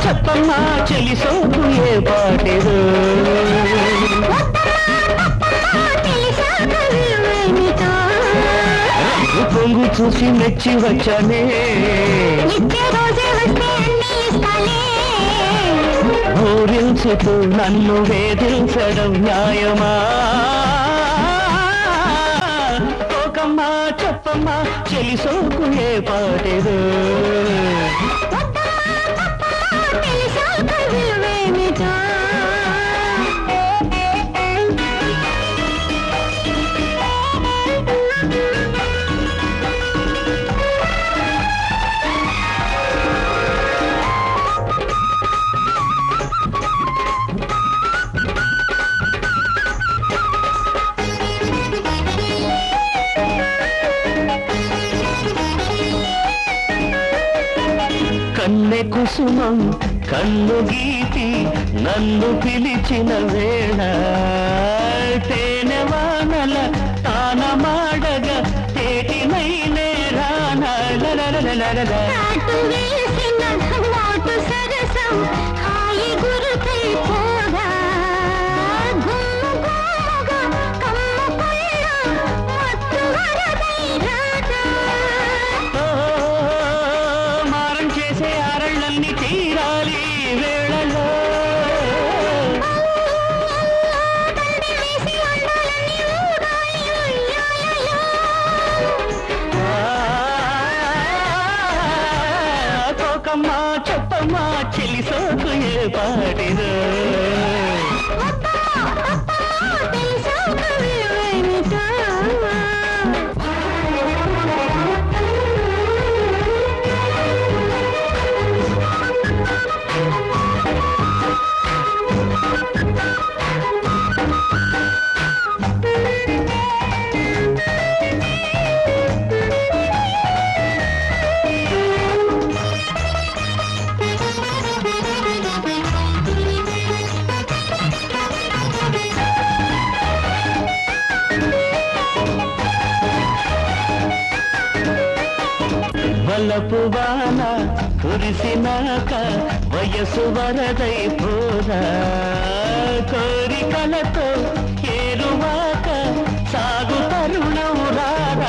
చెప్పమ్మా చెలి సోకు ఏ పాటేదో పొంగు చూసి మెచ్చి వచ్చానే ఊరించుతూ నన్ను వేధించడం న్యాయమా పోకమ్మా చెప్పమ్మా చెలి సోకు ఏ పాటేదో కన్నె కుసుమం కన్ను గీతి నన్ను పిలిచిన వేళ తేనె వానల తాన మాడగ తేటినైనే రానా తీరాలి వేళలో పోకమ్మా చెప్పమ్మా చెలి సోకు ఏ పాటిదో వలపు వాన కురిసినాక వయసు వరదై పోరా కోరికలతో ఏరువాక సాగు తరుణం రారా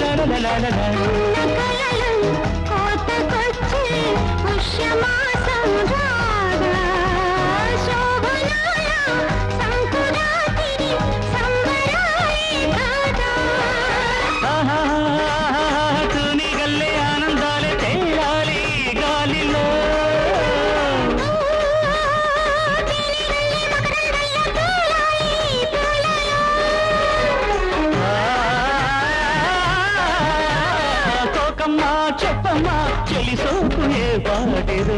చెప్పమ్మా చెలి సోకు ఏ పాటేదో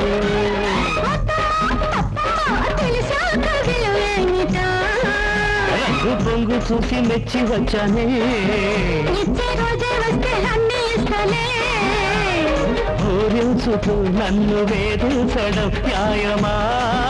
రంగు పొంగు చూసి మెచ్చి వచ్చానే ఊరించుతూ నన్ను వేధించడం న్యాయమా